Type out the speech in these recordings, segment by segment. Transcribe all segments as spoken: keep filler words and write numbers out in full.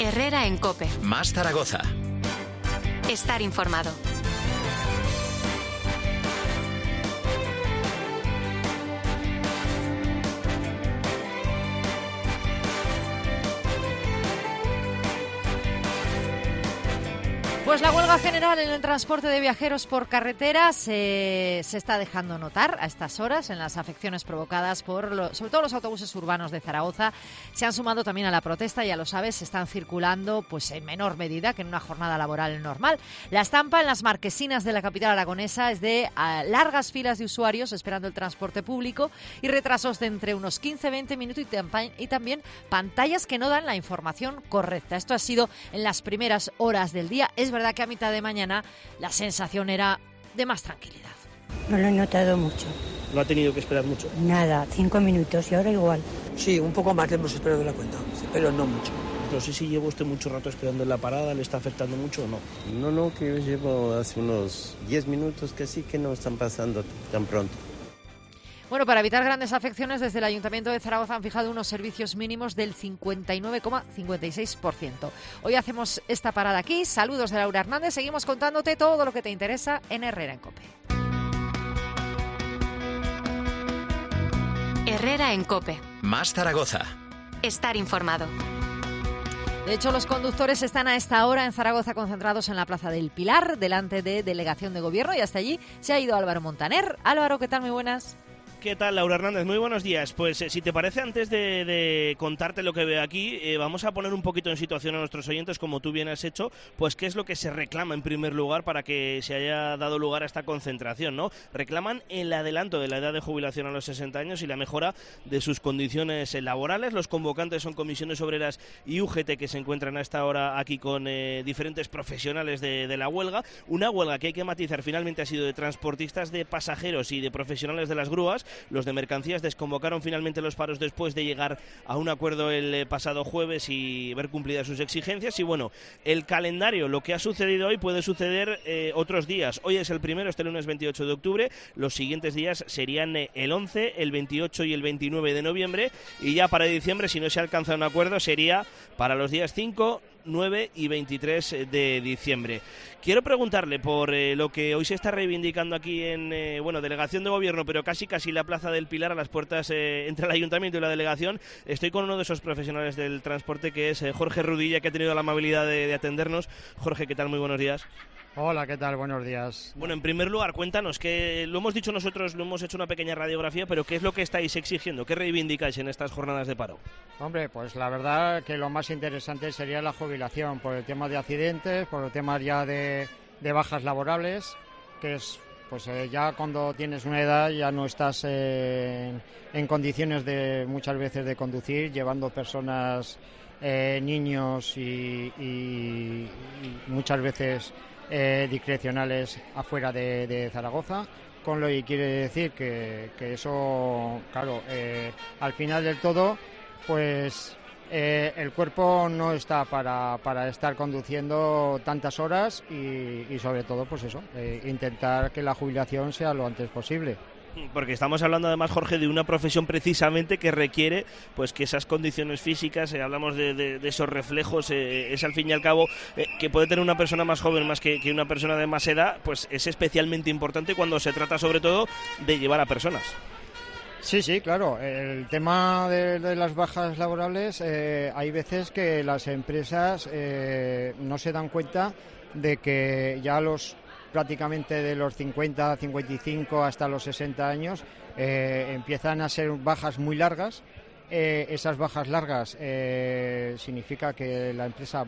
Herrera en COPE. Más Zaragoza. Estar informado. Pues la huelga general en el transporte de viajeros por carretera se, se está dejando notar a estas horas en las afecciones provocadas por, lo, sobre todo los autobuses urbanos de Zaragoza. Se han sumado también a la protesta, ya lo sabes, se están circulando pues en menor medida que en una jornada laboral normal. La estampa en las marquesinas de la capital aragonesa es de uh, largas filas de usuarios esperando el transporte público y retrasos de entre unos quince a veinte minutos y, tampa- y también pantallas que no dan la información correcta. Esto ha sido en las primeras horas del día. Es verdad que a mitad de mañana la sensación era de más tranquilidad. No lo he notado mucho. ¿No ha tenido que esperar mucho? Nada, cinco minutos y ahora igual. Sí, un poco más le hemos esperado de la cuenta, pero no mucho. No sé si llevo usted mucho rato esperando en la parada, ¿le está afectando mucho o no? No, no, que yo llevo hace unos diez minutos que sí que no están pasando tan pronto. Bueno, para evitar grandes afecciones, desde el Ayuntamiento de Zaragoza han fijado unos servicios mínimos del cincuenta y nueve coma cincuenta y seis por ciento. Hoy hacemos esta parada aquí. Saludos de Laura Hernández. Seguimos contándote todo lo que te interesa en Herrera en COPE. Herrera en COPE. Más Zaragoza. Estar informado. De hecho, los conductores están a esta hora en Zaragoza concentrados en la Plaza del Pilar, delante de Delegación de Gobierno, y hasta allí se ha ido Álvaro Montaner. Álvaro, ¿qué tal? Muy buenas. ¿Qué tal, Laura Hernández? Muy buenos días. Pues eh, si te parece, antes de, de contarte lo que veo aquí, eh, vamos a poner un poquito en situación a nuestros oyentes, como tú bien has hecho, pues qué es lo que se reclama en primer lugar para que se haya dado lugar a esta concentración, ¿no? Reclaman el adelanto de la edad de jubilación a los sesenta años y la mejora de sus condiciones laborales. Los convocantes son comisiones obreras y U G T, que se encuentran a esta hora aquí con eh, diferentes profesionales de, de la huelga. Una huelga que hay que matizar, finalmente ha sido de transportistas, de pasajeros y de profesionales de las grúas. Los de mercancías desconvocaron finalmente los paros después de llegar a un acuerdo el pasado jueves y ver cumplidas sus exigencias. Y bueno, el calendario, lo que ha sucedido hoy puede suceder eh, otros días. Hoy es el primero, este lunes veintiocho de octubre. Los siguientes días serían eh, el once, el veintiocho y el veintinueve de noviembre. Y ya para diciembre, si no se alcanza un acuerdo, sería para los días cinco, nueve y veintitrés de diciembre. Quiero preguntarle por eh, lo que hoy se está reivindicando aquí en, eh, bueno, Delegación de Gobierno, pero casi casi la Plaza del Pilar, a las puertas eh, entre el Ayuntamiento y la Delegación. Estoy con uno de esos profesionales del transporte, que es eh, Jorge Rudilla, que ha tenido la amabilidad de, de atendernos. Jorge, ¿qué tal? Muy buenos días. Hola, ¿qué tal? Buenos días. Bueno, en primer lugar, cuéntanos, que lo hemos dicho nosotros, lo hemos hecho una pequeña radiografía, pero ¿qué es lo que estáis exigiendo? ¿Qué reivindicáis en estas jornadas de paro? Hombre, pues la verdad que lo más interesante sería la jubilación, por el tema de accidentes, por el tema ya de, de bajas laborables, que es, pues eh, ya cuando tienes una edad ya no estás eh, en, en condiciones de muchas veces de conducir, llevando personas, eh, niños y, y, y muchas veces Eh, discrecionales afuera de, de Zaragoza, con lo que quiere decir que, que eso, claro, eh, al final del todo, pues eh, el cuerpo no está para, para estar conduciendo tantas horas y, y sobre todo, pues eso, eh, intentar que la jubilación sea lo antes posible. Porque estamos hablando además, Jorge, de una profesión precisamente que requiere pues que esas condiciones físicas, eh, hablamos de, de, de esos reflejos, eh, es al fin y al cabo eh, que puede tener una persona más joven más que, que una persona de más edad, pues es especialmente importante cuando se trata sobre todo de llevar a personas. Sí, sí, claro. El tema de, de las bajas laborables, eh, hay veces que las empresas eh, no se dan cuenta de que ya los prácticamente de los cincuenta, cincuenta y cinco hasta los sesenta años eh, empiezan a ser bajas muy largas. Eh, esas bajas largas eh, significa que la empresa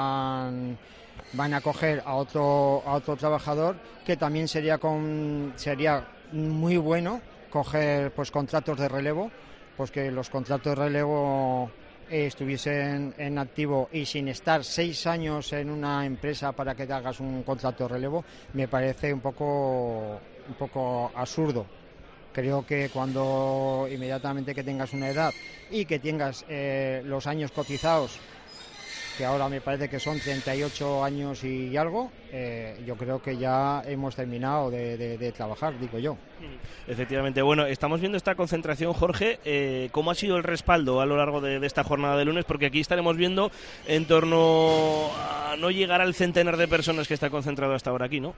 van, van a coger a otro, a otro trabajador, que también sería, con, sería muy bueno coger pues contratos de relevo, pues que los contratos de relevo Eh, estuviesen en activo y sin estar seis años en una empresa para que te hagas un contrato de relevo, me parece un poco un poco absurdo. Creo que cuando inmediatamente que tengas una edad y que tengas eh, los años cotizados que ahora me parece que son treinta y ocho años y algo, eh, yo creo que ya hemos terminado de, de, de trabajar, digo yo. Efectivamente. Bueno, estamos viendo esta concentración, Jorge. Eh, ¿Cómo ha sido el respaldo a lo largo de, de esta jornada de lunes? Porque aquí estaremos viendo en torno a no llegar al centenar de personas que está concentrado hasta ahora aquí, ¿no?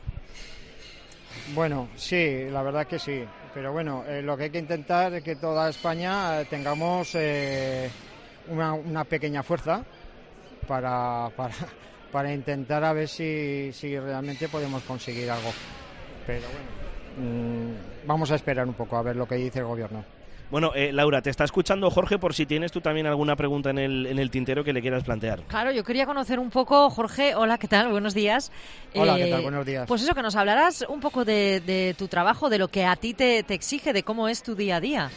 Bueno, sí, la verdad que sí. Pero bueno, eh, lo que hay que intentar es que toda España eh, tengamos eh, una, una pequeña fuerza para, para, para intentar a ver si, si realmente podemos conseguir algo. Pero bueno, mmm, vamos a esperar un poco a ver lo que dice el gobierno. Bueno, eh, Laura, te está escuchando Jorge por si tienes tú también alguna pregunta en el, en el tintero que le quieras plantear. Claro, yo quería conocer un poco, Jorge, hola, ¿qué tal? Buenos días. Hola, eh, ¿qué tal? Buenos días. Pues eso, que nos hablarás un poco de, de tu trabajo, de lo que a ti te, te exige, de cómo es tu día a día.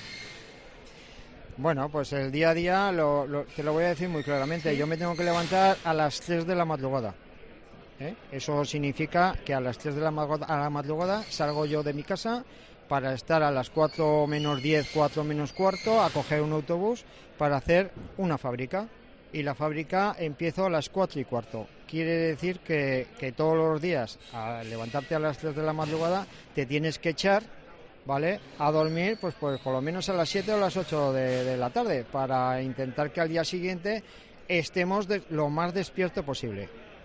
Bueno, pues el día a día, lo, lo, te lo voy a decir muy claramente, ¿sí? Yo me tengo que levantar a las tres de la madrugada. ¿eh? Eso significa que a las tres de la madrugada, a la madrugada salgo yo de mi casa para estar a las cuatro menos diez, cuatro menos cuarto, a coger un autobús para hacer una fábrica. Y la fábrica empiezo a las cuatro y cuarto. Quiere decir que, que todos los días, al levantarte a las tres de la madrugada, te tienes que echar, ¿vale?, a dormir pues, pues por lo menos a las siete o las ocho de, de la tarde, para intentar que al día siguiente estemos de, lo más despierto posible.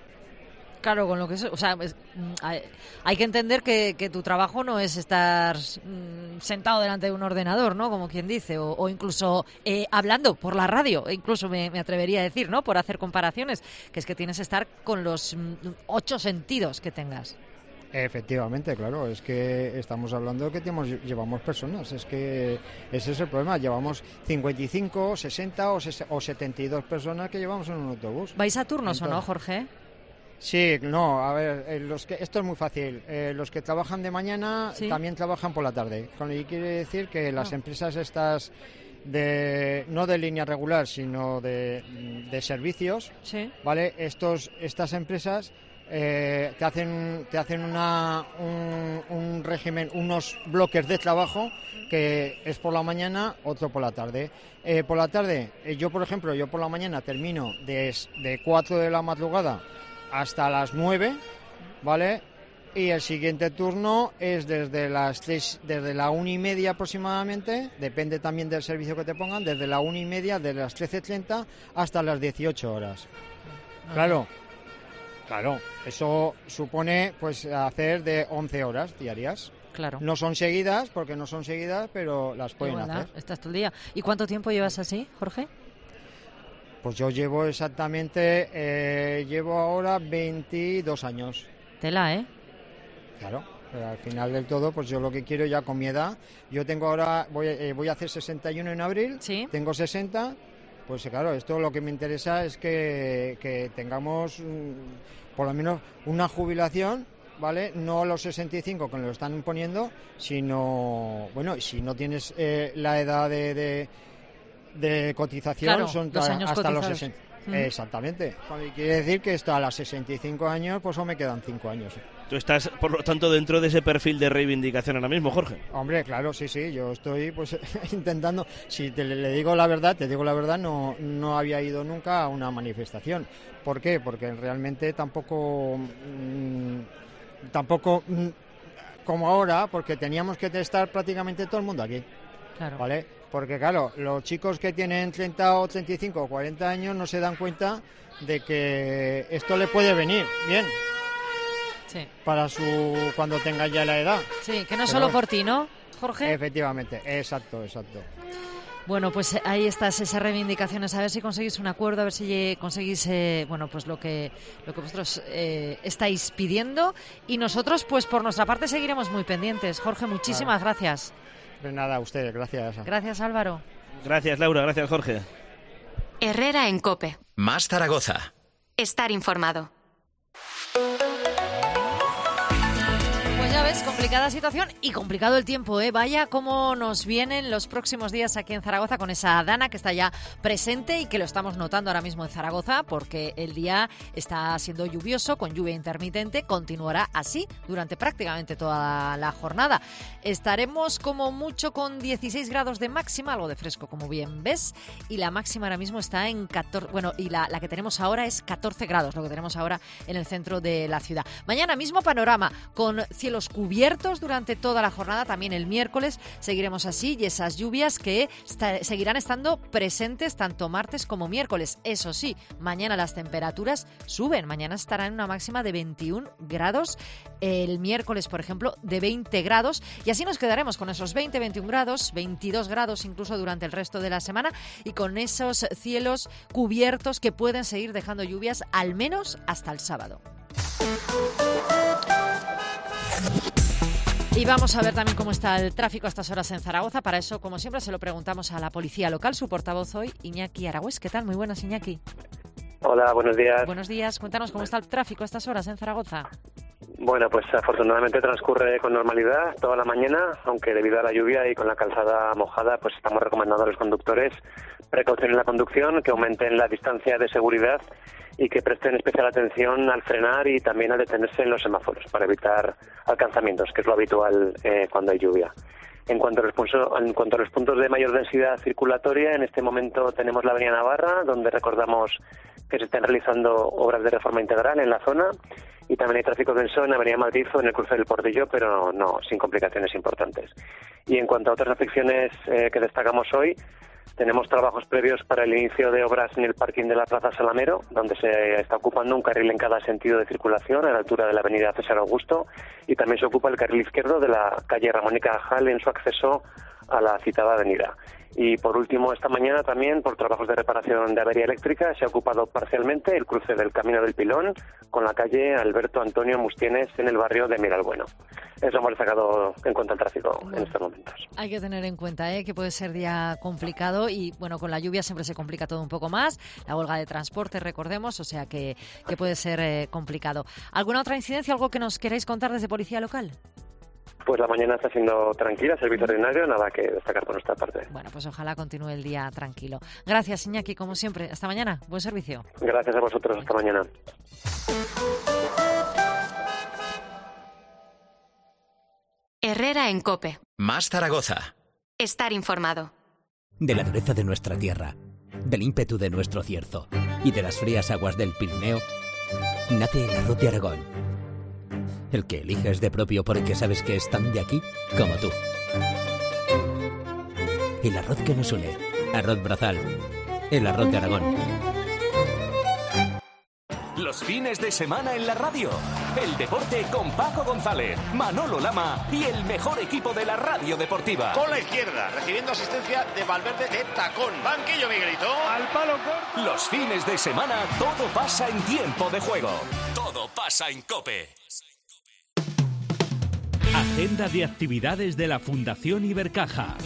Claro, con lo que es, o sea, es, hay, hay que entender que, que tu trabajo no es estar mm, sentado delante de un ordenador, ¿no? Como quien dice, o, o incluso eh, hablando por la radio, incluso me, me atrevería a decir, ¿no? Por hacer comparaciones, que es que tienes que estar con los mm, ocho sentidos que tengas. Efectivamente, claro, es que estamos hablando de que tenemos, llevamos personas, es que ese es el problema, llevamos cincuenta y cinco, sesenta o, o setenta y dos personas que llevamos en un autobús. ¿Vais a turnos Entonces, o no, Jorge? Sí, no, a ver, eh, los que, esto es muy fácil. Eh, los que trabajan de mañana ¿Sí? también trabajan por la tarde. Con lo que quiere decir que las Ah. empresas estas, de no de línea regular, sino de, de servicios, Sí. ¿vale? Estos, estas empresas eh, te hacen, te hacen una, un, un régimen, unos bloques de trabajo que es por la mañana, otro por la tarde. Eh, por la tarde, eh, yo por ejemplo, yo por la mañana termino de, de cuatro de la madrugada hasta las nueve, ¿vale? Y el siguiente turno es desde las tres, desde la una y media aproximadamente, depende también del servicio que te pongan, desde la una y media, desde las trece treinta hasta las dieciocho horas. Claro, claro, eso supone pues hacer de once horas diarias. Claro. No son seguidas, porque no son seguidas, pero las pueden Igual, hacer. Estás todo el día. ¿Y cuánto tiempo llevas así, Jorge? Pues yo llevo exactamente, eh, llevo ahora veintidós años. Tela, ¿eh? Claro, pero al final del todo, pues yo lo que quiero ya con mi edad, yo tengo ahora, voy, eh, voy a hacer sesenta y uno en abril, Sí. tengo sesenta, pues claro, esto lo que me interesa es que, que tengamos mm, por lo menos una jubilación, ¿vale? No a los sesenta y cinco que nos lo están imponiendo, sino, bueno, si no tienes eh, la edad de... de de cotización, Claro, son los años hasta los cotizados. sesenta. Mm. Exactamente. Quiere decir que hasta a los sesenta y cinco años, pues aún me quedan cinco años. Tú estás, por lo tanto, dentro de ese perfil de reivindicación ahora mismo, Jorge. Hombre, claro, sí, sí, yo estoy pues intentando, si te le digo la verdad, te digo la verdad, no, no había ido nunca a una manifestación. ¿Por qué? Porque realmente tampoco, mmm, tampoco mmm, como ahora, porque teníamos que estar prácticamente todo el mundo aquí. Claro. ¿Vale? Porque claro, los chicos que tienen treinta o treinta y cinco o cuarenta años no se dan cuenta de que esto le puede venir bien Sí. para su cuando tenga ya la edad. Sí, que no Pero solo bueno. por ti, ¿no, Jorge? Efectivamente, exacto, exacto. Bueno, pues ahí estás, esas reivindicaciones, a ver si conseguís un acuerdo, a ver si conseguís, eh, bueno, pues lo que lo que vosotros eh, estáis pidiendo, y nosotros, pues por nuestra parte, seguiremos muy pendientes. Jorge, muchísimas Claro. gracias. Pues nada, a ustedes, gracias. Gracias, Álvaro. Gracias, Laura. Gracias, Jorge. Herrera en COPE. Más Zaragoza. Estar informado. Pues ya ves, como Complicada situación y complicado el tiempo, ¿eh? Vaya cómo nos vienen los próximos días aquí en Zaragoza con esa dana que está ya presente y que lo estamos notando ahora mismo en Zaragoza porque el día está siendo lluvioso, con lluvia intermitente, continuará así durante prácticamente toda la jornada. Estaremos como mucho con dieciséis grados de máxima, algo de fresco como bien ves, y la máxima ahora mismo está en catorce, bueno, y la, la que tenemos ahora es catorce grados, lo que tenemos ahora en el centro de la ciudad. Mañana mismo panorama con cielos cubiertos durante toda la jornada, también el miércoles seguiremos así y esas lluvias que está, seguirán estando presentes tanto martes como miércoles. Eso sí, mañana las temperaturas suben, mañana estarán en una máxima de veintiún grados, el miércoles por ejemplo de veinte grados y así nos quedaremos con esos veinte, veintiún grados, veintidós grados incluso durante el resto de la semana y con esos cielos cubiertos que pueden seguir dejando lluvias al menos hasta el sábado. Y vamos a ver también cómo está el tráfico a estas horas en Zaragoza. Para eso, como siempre, se lo preguntamos a la policía local. Su portavoz hoy, Iñaki Aragüés. ¿Qué tal? Muy buenas, Iñaki. Hola, buenos días. Buenos días. Cuéntanos cómo está el tráfico a estas horas en Zaragoza. Bueno, pues afortunadamente transcurre con normalidad toda la mañana, aunque debido a la lluvia y con la calzada mojada, pues estamos recomendando a los conductores precaución en la conducción, que aumenten la distancia de seguridad y que presten especial atención al frenar y también al detenerse en los semáforos para evitar alcanzamientos, que es lo habitual eh, cuando hay lluvia. En cuanto, a los puntos, en cuanto a los puntos de mayor densidad circulatoria, en este momento tenemos la avenida Navarra, donde recordamos que se están realizando obras de reforma integral en la zona, y también hay tráfico denso en avenida Madrid o en el cruce del Portillo, pero no, sin complicaciones importantes. Y en cuanto a otras afecciones eh, que destacamos hoy, tenemos trabajos previos para el inicio de obras en el parking de la Plaza Salamero, donde se está ocupando un carril en cada sentido de circulación a la altura de la avenida César Augusto, y también se ocupa el carril izquierdo de la calle Ramón y Cajal en su acceso a la citada avenida. Y por último, esta mañana también, por trabajos de reparación de avería eléctrica, se ha ocupado parcialmente el cruce del Camino del Pilón con la calle Alberto Antonio Mustienes en el barrio de Miralbueno. Eso hemos destacado en cuanto al tráfico bueno, en estos momentos. Hay que tener en cuenta ¿eh? que puede ser día complicado y bueno, con la lluvia siempre se complica todo un poco más. La huelga de transporte, recordemos, o sea que, que puede ser eh, complicado. ¿Alguna otra incidencia, algo que nos queráis contar desde Policía Local? Pues la mañana está siendo tranquila, servicio ordinario, nada que destacar por nuestra parte. Bueno, pues ojalá continúe el día tranquilo. Gracias, Iñaki, como siempre. Hasta mañana. Buen servicio. Gracias a vosotros. Hasta mañana. Herrera en COPE. Más Zaragoza. Estar informado. De la dureza de nuestra tierra, del ímpetu de nuestro cierzo y de las frías aguas del Pirineo, nace el arroz de Aragón. El que eliges de propio porque sabes que es tan de aquí como tú. El arroz que nos une. Arroz Brazal. El arroz de Aragón. Los fines de semana en la radio. El deporte con Paco González, Manolo Lama y el mejor equipo de la radio deportiva. Con la izquierda, recibiendo asistencia de Valverde de tacón. Banquillo, Miguelito. Al palo corto. Los fines de semana todo pasa en tiempo de juego. Todo pasa en COPE. Agenda de actividades de la Fundación Ibercaja.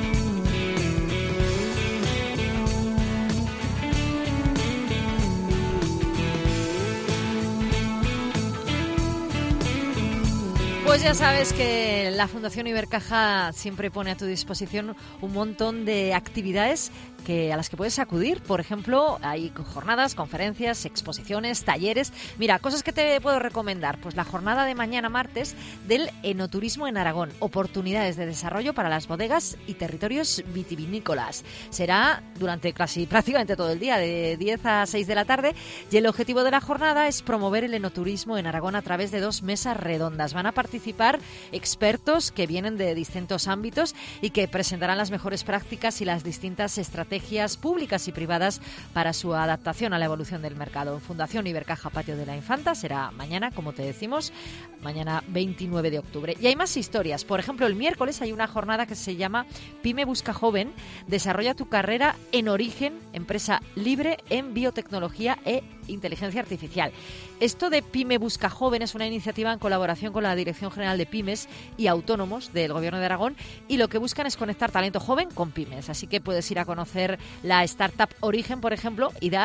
Pues ya sabes que la Fundación Ibercaja siempre pone a tu disposición un montón de actividades que a las que puedes acudir. Por ejemplo, hay jornadas, conferencias, exposiciones, talleres. Mira, cosas que te puedo recomendar. Pues la jornada de mañana martes del enoturismo en Aragón. Oportunidades de desarrollo para las bodegas y territorios vitivinícolas. Será durante casi prácticamente todo el día, de diez a seis de la tarde. Y el objetivo de la jornada es promover el enoturismo en Aragón a través de dos mesas redondas. Van a participar expertos que vienen de distintos ámbitos y que presentarán las mejores prácticas y las distintas estrategias públicas y privadas para su adaptación a la evolución del mercado. En Fundación Ibercaja Patio de la Infanta será mañana, como te decimos, mañana veintinueve de octubre. Y hay más historias. Por ejemplo, el miércoles hay una jornada que se llama Pyme Busca Joven. Desarrolla tu carrera en Origen, empresa libre en biotecnología e inteligencia artificial. Esto de Pyme Busca Joven es una iniciativa en colaboración con la Dirección General de Pymes y Autónomos del Gobierno de Aragón y lo que buscan es conectar talento joven con pymes. Así que puedes ir a conocer la startup Origen, por ejemplo, y da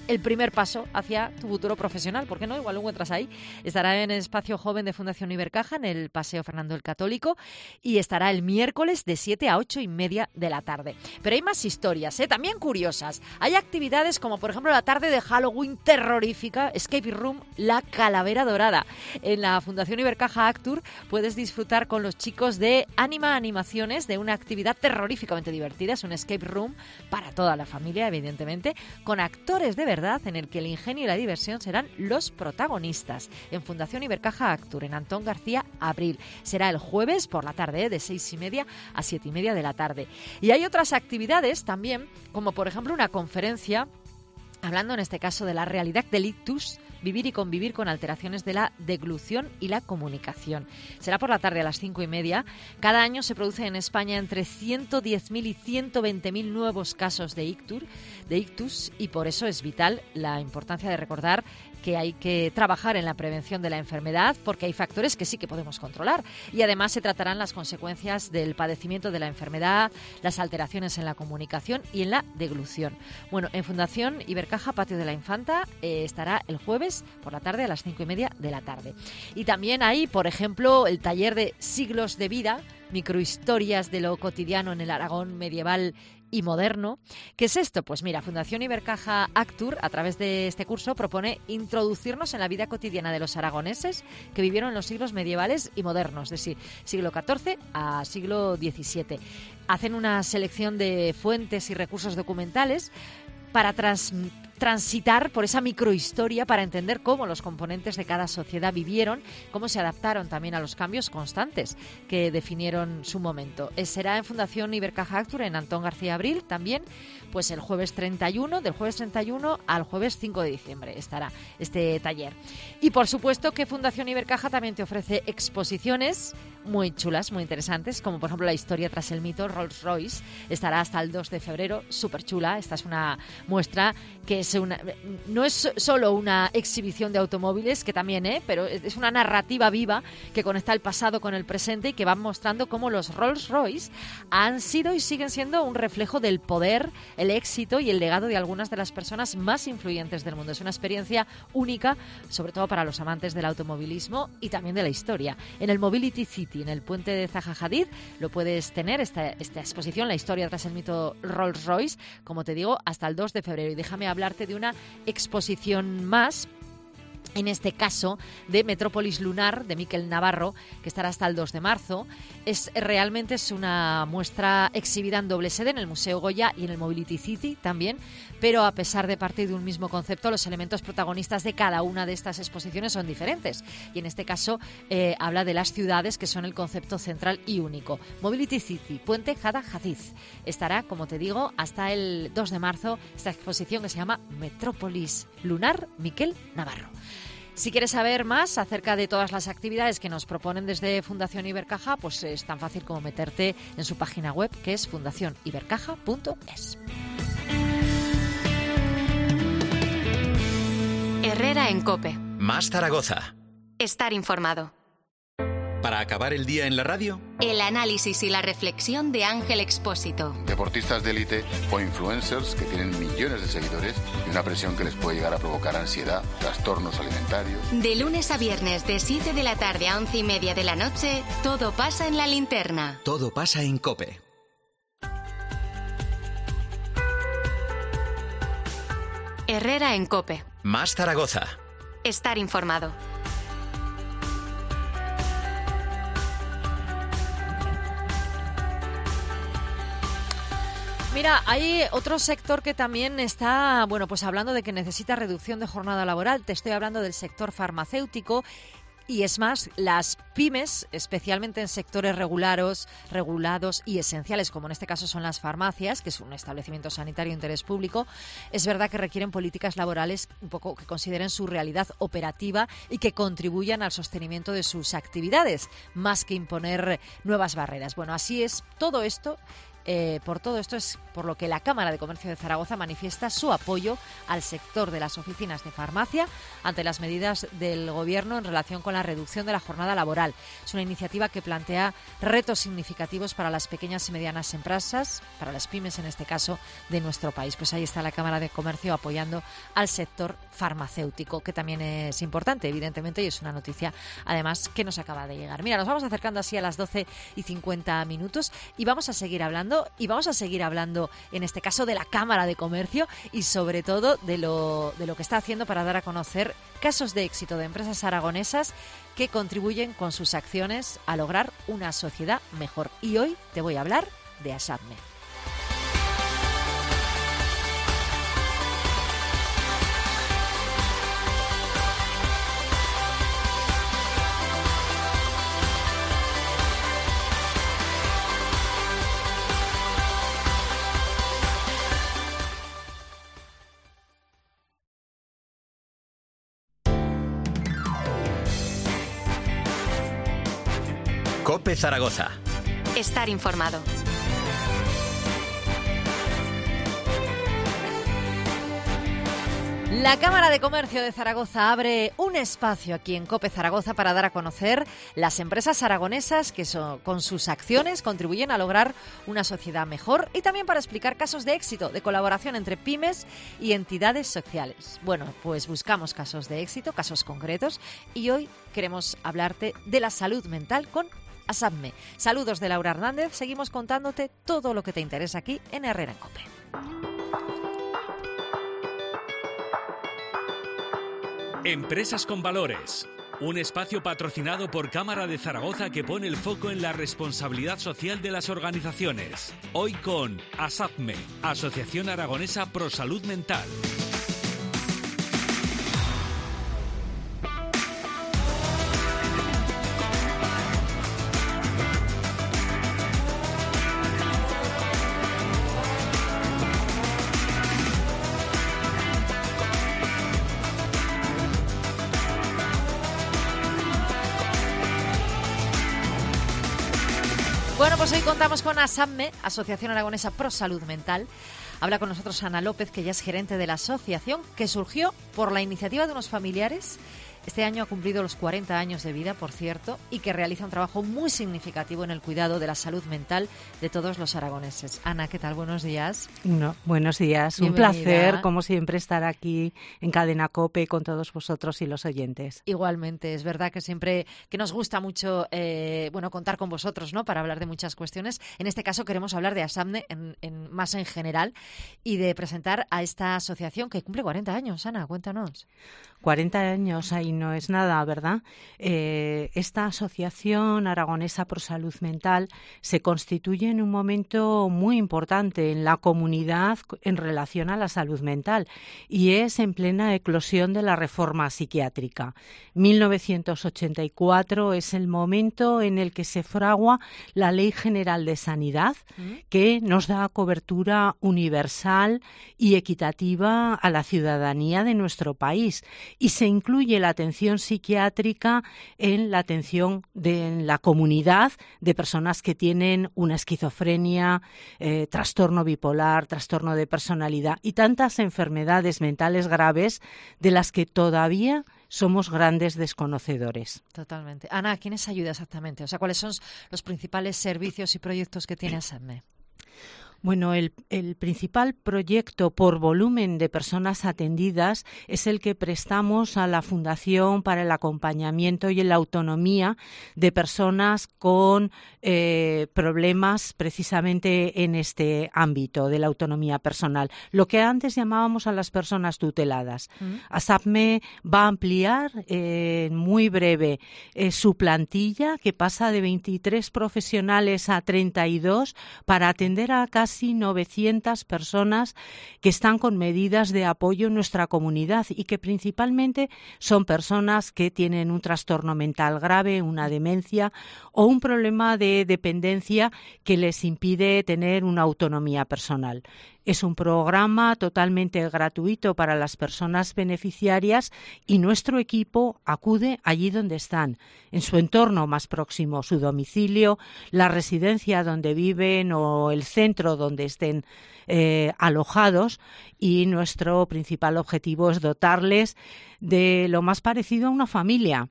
el primer paso hacia tu futuro profesional. ¿Por qué no? Igual lo encuentras ahí. Estará en el espacio joven de Fundación Ibercaja, en el Paseo Fernando el Católico, y estará el miércoles de siete a ocho y media de la tarde. Pero hay más historias, ¿eh? También curiosas. Hay actividades como, por ejemplo, la tarde de Halloween terrorífica, Escape Room La Calavera Dorada. En la Fundación Ibercaja Actur puedes disfrutar con los chicos de Anima Animaciones de una actividad terroríficamente divertida. Es un escape room para toda la familia, evidentemente, con actores de verdad en el que el ingenio y la diversión serán los protagonistas. En Fundación Ibercaja Actur, en Antón García Abril. Será el jueves por la tarde, ¿eh? de seis y media a siete y media de la tarde. Y hay otras actividades también, como por ejemplo una conferencia hablando en este caso de la realidad del ictus, vivir y convivir con alteraciones de la deglución y la comunicación. Será por la tarde a las cinco y media. Cada año se produce en España entre ciento diez mil y ciento veinte mil nuevos casos de ictus, de ictus y por eso es vital la importancia de recordar que hay que trabajar en la prevención de la enfermedad porque hay factores que sí que podemos controlar y además se tratarán las consecuencias del padecimiento de la enfermedad, las alteraciones en la comunicación y en la deglución. Bueno, en Fundación Ibercaja Patio de la Infanta eh, estará el jueves por la tarde a las cinco y media de la tarde. Y también hay, por ejemplo, el taller de Siglos de Vida, microhistorias de lo cotidiano en el Aragón medieval y moderno. ¿Qué es esto? Pues mira, Fundación Ibercaja Actur, a través de este curso, propone introducirnos en la vida cotidiana de los aragoneses que vivieron en los siglos medievales y modernos, es decir, siglo catorce a siglo diecisiete. Hacen una selección de fuentes y recursos documentales para tras, transitar por esa microhistoria para entender cómo los componentes de cada sociedad vivieron, cómo se adaptaron también a los cambios constantes que definieron su momento. Eh, será en Fundación Ibercaja Actur, en Antón García Abril, también, pues el jueves treinta y uno, del jueves treinta y uno al jueves cinco de diciembre estará este taller. Y por supuesto que Fundación Ibercaja también te ofrece exposiciones muy chulas, muy interesantes, como por ejemplo la historia tras el mito Rolls Royce. Estará hasta el dos de febrero, súper chula. Esta es una muestra que es una, no es solo una exhibición de automóviles, que también, ¿eh? pero es una narrativa viva que conecta el pasado con el presente y que va mostrando cómo los Rolls Royce han sido y siguen siendo un reflejo del poder, el éxito y el legado de algunas de las personas más influyentes del mundo. Es una experiencia única, sobre todo para los amantes del automovilismo y también de la historia. En el Mobility City, en el puente de Zaha Hadid, lo puedes tener, esta, esta exposición, la historia tras el mito Rolls Royce, como te digo, hasta el dos de febrero. Y déjame hablarte de una exposición más, en este caso de Metrópolis Lunar, de Miquel Navarro, que estará hasta el dos de marzo. Es realmente es una muestra exhibida en doble sede en el Museo Goya y en el Mobility City también, pero a pesar de partir de un mismo concepto, los elementos protagonistas de cada una de estas exposiciones son diferentes. Y en este caso eh, habla de las ciudades, que son el concepto central y único. Mobility City, Puente Zaha Hadid. Estará, como te digo, hasta el dos de marzo esta exposición que se llama Metrópolis Lunar, Miquel Navarro. Si quieres saber más acerca de todas las actividades que nos proponen desde Fundación Ibercaja, pues es tan fácil como meterte en su página web, que es fundación ibercaja punto es. Herrera en COPE. Más Zaragoza. Estar informado. Para acabar el día en la radio, el análisis y la reflexión de Ángel Expósito. Deportistas de élite o influencers que tienen millones de seguidores y una presión que les puede llegar a provocar ansiedad, trastornos alimentarios. De lunes a viernes, de siete de la tarde a once y media de la noche, todo pasa en La Linterna. Todo pasa en COPE. Herrera en COPE. Más Zaragoza. Estar informado. Mira, hay otro sector que también está, bueno, pues hablando de que necesita reducción de jornada laboral. Te estoy hablando del sector farmacéutico. Y es más, las pymes, especialmente en sectores regulados, regulados y esenciales, como en este caso son las farmacias, que es un establecimiento sanitario de interés público, es verdad que requieren políticas laborales un poco que consideren su realidad operativa y que contribuyan al sostenimiento de sus actividades, más que imponer nuevas barreras. Bueno, así es, todo esto Eh, por todo esto es por lo que la Cámara de Comercio de Zaragoza manifiesta su apoyo al sector de las oficinas de farmacia ante las medidas del Gobierno en relación con la reducción de la jornada laboral. Es una iniciativa que plantea retos significativos para las pequeñas y medianas empresas, para las pymes en este caso, de nuestro país. Pues ahí está la Cámara de Comercio apoyando al sector farmacéutico, que también es importante, evidentemente, y es una noticia, además, que nos acaba de llegar. Mira, nos vamos acercando así a las doce y cincuenta minutos y vamos a seguir hablando, y vamos a seguir hablando, en este caso, de la Cámara de Comercio y, sobre todo, de lo, de lo que está haciendo para dar a conocer casos de éxito de empresas aragonesas que contribuyen con sus acciones a lograr una sociedad mejor. Y hoy te voy a hablar de ASAPME. COPE Zaragoza. Estar informado. La Cámara de Comercio de Zaragoza abre un espacio aquí en COPE Zaragoza para dar a conocer las empresas aragonesas que so, con sus acciones contribuyen a lograr una sociedad mejor y también para explicar casos de éxito, de colaboración entre pymes y entidades sociales. Bueno, pues buscamos casos de éxito, casos concretos, y hoy queremos hablarte de la salud mental con ASAPME. Saludos de Laura Hernández, seguimos contándote todo lo que te interesa aquí en Herrera en COPE. Empresas con Valores, un espacio patrocinado por Cámara de Zaragoza que pone el foco en la responsabilidad social de las organizaciones. Hoy con ASAPME, Asociación Aragonesa Pro Salud Mental. Bueno, pues hoy contamos con ASAPME, Asociación Aragonesa Pro Salud Mental. Habla con nosotros Ana López, que ya es gerente de la asociación, que surgió por la iniciativa de unos familiares. Este año ha cumplido los cuarenta años de vida, por cierto, y que realiza un trabajo muy significativo en el cuidado de la salud mental de todos los aragoneses. Ana, ¿qué tal? Buenos días. No, buenos días. Bienvenida. Un placer, como siempre, estar aquí en Cadena COPE con todos vosotros y los oyentes. Igualmente, es verdad que siempre que nos gusta mucho eh, bueno, contar con vosotros, ¿no?, para hablar de muchas cuestiones. En este caso queremos hablar de ASAPME en, en, más en general y de presentar a esta asociación que cumple cuarenta años. Ana, cuéntanos. cuarenta años, ahí no es nada, ¿verdad? Eh, esta Asociación Aragonesa Pro Salud Mental se constituye en un momento muy importante en la comunidad en relación a la salud mental y es en plena eclosión de la reforma psiquiátrica. mil novecientos ochenta y cuatro es el momento en el que se fragua la Ley General de Sanidad, que nos da cobertura universal y equitativa a la ciudadanía de nuestro país, y se incluye la atención psiquiátrica en la atención de en la comunidad de personas que tienen una esquizofrenia, eh, trastorno bipolar, trastorno de personalidad y tantas enfermedades mentales graves de las que todavía somos grandes desconocedores. Totalmente. Ana, ¿a quiénes ayuda exactamente? O sea, ¿cuáles son los principales servicios y proyectos que tiene ASAPME? Bueno, el, el principal proyecto por volumen de personas atendidas es el que prestamos a la Fundación para el Acompañamiento y la Autonomía de personas con eh, problemas precisamente en este ámbito de la autonomía personal, lo que antes llamábamos a las personas tuteladas. Mm. ASAPME va a ampliar eh, muy breve eh, su plantilla, que pasa de veintitrés profesionales a treinta y dos, para atender a casi novecientas personas que están con medidas de apoyo en nuestra comunidad y que principalmente son personas que tienen un trastorno mental grave, una demencia o un problema de dependencia que les impide tener una autonomía personal. Es un programa totalmente gratuito para las personas beneficiarias y nuestro equipo acude allí donde están, en su entorno más próximo, su domicilio, la residencia donde viven o el centro donde estén eh, alojados, y nuestro principal objetivo es dotarles de lo más parecido a una familia.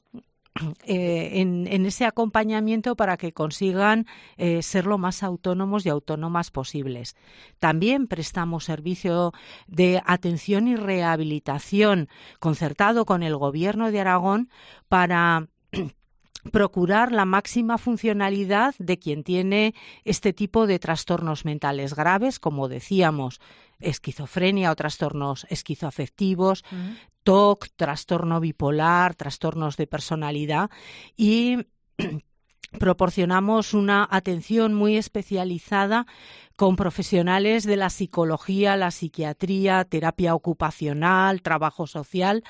Eh, en, en ese acompañamiento para que consigan eh, ser lo más autónomos y autónomas posibles. También prestamos servicio de atención y rehabilitación concertado con el Gobierno de Aragón para procurar la máxima funcionalidad de quien tiene este tipo de trastornos mentales graves, como decíamos, esquizofrenia o trastornos esquizoafectivos, uh-huh. T O C, trastorno bipolar, trastornos de personalidad, y proporcionamos una atención muy especializada con profesionales de la psicología, la psiquiatría, terapia ocupacional, trabajo social,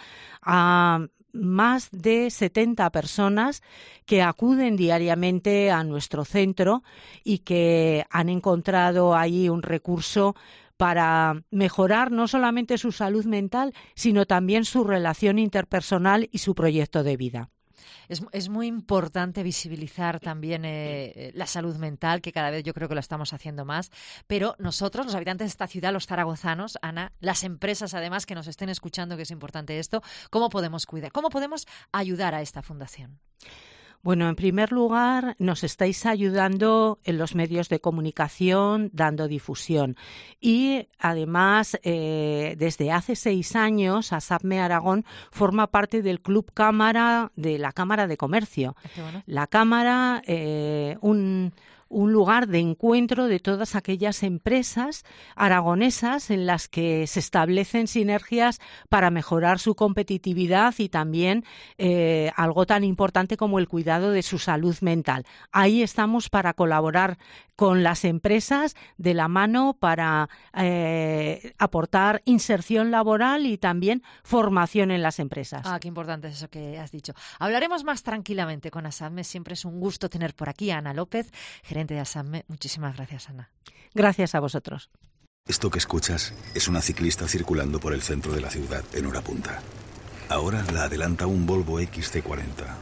a más de setenta personas que acuden diariamente a nuestro centro y que han encontrado ahí un recurso para mejorar no solamente su salud mental, sino también su relación interpersonal y su proyecto de vida. Es, es muy importante visibilizar también eh, la salud mental, que cada vez yo creo que lo estamos haciendo más, pero nosotros, los habitantes de esta ciudad, los zaragozanos, Ana, las empresas además que nos estén escuchando, que es importante esto, ¿cómo podemos cuidar? ¿Cómo podemos ayudar a esta fundación? Bueno, en primer lugar, nos estáis ayudando en los medios de comunicación, dando difusión. Y, además, eh, desde hace seis años, ASAPME Aragón forma parte del Club Cámara de la Cámara de Comercio. Qué bueno. La Cámara, eh, un... un lugar de encuentro de todas aquellas empresas aragonesas en las que se establecen sinergias para mejorar su competitividad y también eh, algo tan importante como el cuidado de su salud mental. Ahí estamos para colaborar con las empresas de la mano para eh, aportar inserción laboral y también formación en las empresas. Ah, qué importante es eso que has dicho. Hablaremos más tranquilamente con ASAPME. Siempre es un gusto tener por aquí a Ana López, gerente de ASAPME. Muchísimas gracias, Ana. Gracias a vosotros. Esto que escuchas es una ciclista circulando por el centro de la ciudad en hora punta. Ahora la adelanta un Volvo X C cuarenta.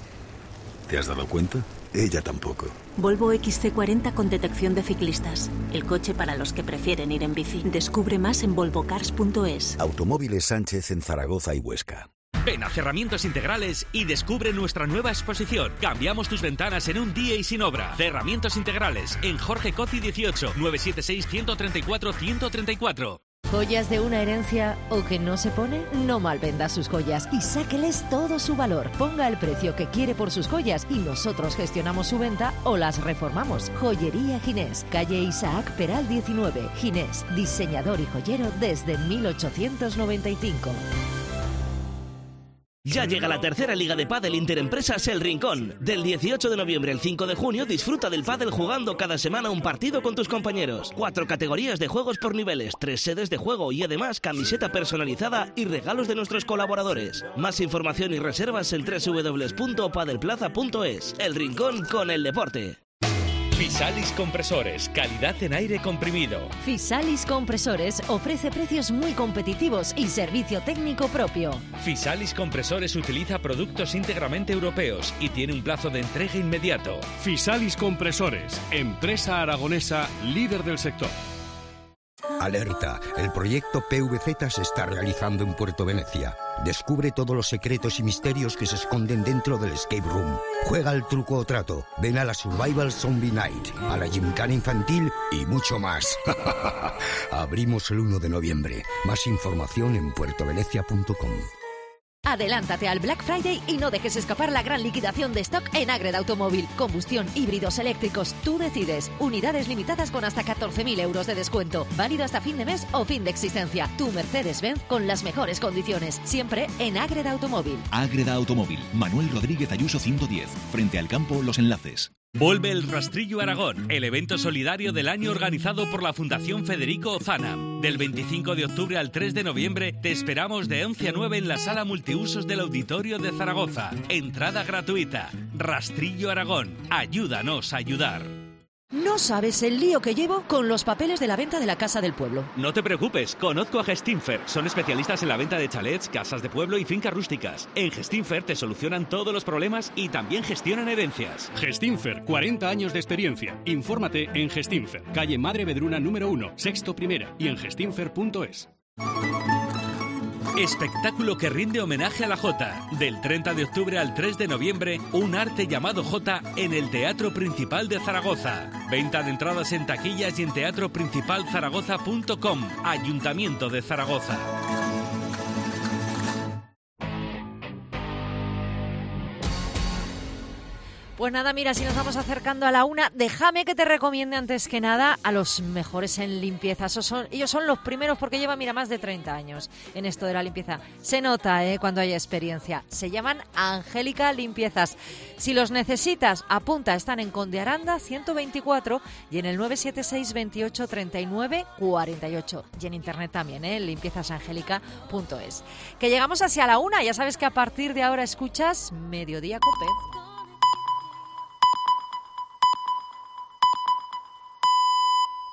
¿Te has dado cuenta? Ella tampoco. Volvo X C cuarenta con detección de ciclistas. El coche para los que prefieren ir en bici. Descubre más en volvo cars punto es. Automóviles Sánchez en Zaragoza y Huesca. Ven a Cerramientos Integrales y descubre nuestra nueva exposición. Cambiamos tus ventanas en un día y sin obra. Cerramientos Integrales en Jorge Cozi dieciocho, nueve siete seis, uno tres cuatro, uno tres cuatro. ¿Joyas de una herencia o que no se pone? No malvenda sus joyas y sáqueles todo su valor. Ponga el precio que quiere por sus joyas y nosotros gestionamos su venta o las reformamos. Joyería Ginés, calle Isaac Peral diecinueve. Ginés, diseñador y joyero desde mil ochocientos noventa y cinco. Ya llega la tercera liga de pádel Interempresas El Rincón. Del dieciocho de noviembre al cinco de junio disfruta del pádel jugando cada semana un partido con tus compañeros. Cuatro categorías de juegos por niveles, tres sedes de juego y además camiseta personalizada y regalos de nuestros colaboradores. Más información y reservas en doble u doble u doble u punto padelplaza punto es. El Rincón con el deporte. Fisalis Compresores, calidad en aire comprimido. Fisalis Compresores ofrece precios muy competitivos y servicio técnico propio. Fisalis Compresores utiliza productos íntegramente europeos y tiene un plazo de entrega inmediato. Fisalis Compresores, empresa aragonesa líder del sector. Alerta, el proyecto P V Z se está realizando en Puerto Venecia. Descubre todos los secretos y misterios que se esconden dentro del escape room. Juega al truco o trato. Ven a la Survival Zombie Night, a la Gymkhana infantil y mucho más. Abrimos el uno de noviembre. Más información en puerto venecia punto com. Adelántate al Black Friday y no dejes escapar la gran liquidación de stock en Ágreda Automóvil. Combustión, híbridos, eléctricos, tú decides. Unidades limitadas con hasta catorce mil euros de descuento. Válido hasta fin de mes o fin de existencia. Tu Mercedes-Benz con las mejores condiciones. Siempre en Ágreda Automóvil. Ágreda Automóvil. Manuel Rodríguez Ayuso ciento diez. Frente al campo Los Enlaces. Vuelve el Rastrillo Aragón, el evento solidario del año organizado por la Fundación Federico Ozanam. Del veinticinco de octubre al tres de noviembre te esperamos de once a nueve en la sala multiusos del Auditorio de Zaragoza. Entrada gratuita. Rastrillo Aragón. Ayúdanos a ayudar. No sabes el lío que llevo con los papeles de la venta de la casa del pueblo. No te preocupes, conozco a Gestinfer. Son especialistas en la venta de chalets, casas de pueblo y fincas rústicas. En Gestinfer te solucionan todos los problemas y también gestionan herencias. Gestinfer, cuarenta años de experiencia. Infórmate en Gestinfer, calle Madre Vedruna número uno, sexto primera y en gestinfer punto es. Espectáculo que rinde homenaje a la Jota. Del treinta de octubre al tres de noviembre, un arte llamado Jota en el Teatro Principal de Zaragoza. Venta de entradas en taquillas y en teatro principal zaragoza punto com. Ayuntamiento de Zaragoza. Pues nada, mira, si nos vamos acercando a la una, déjame que te recomiende antes que nada a los mejores en limpieza. Esos son, ellos son los primeros porque llevan, mira, más de treinta años en esto de la limpieza. Se nota, ¿eh?, cuando hay experiencia. Se llaman Angélica Limpiezas. Si los necesitas, apunta, están en Conde Aranda ciento veinticuatro y en el nueve siete seis veintiocho treinta y nueve cuarenta y ocho. Y en internet también, ¿eh?, limpiezas angélica punto es. Que llegamos hacia la una, ya sabes que a partir de ahora escuchas Mediodía Cope.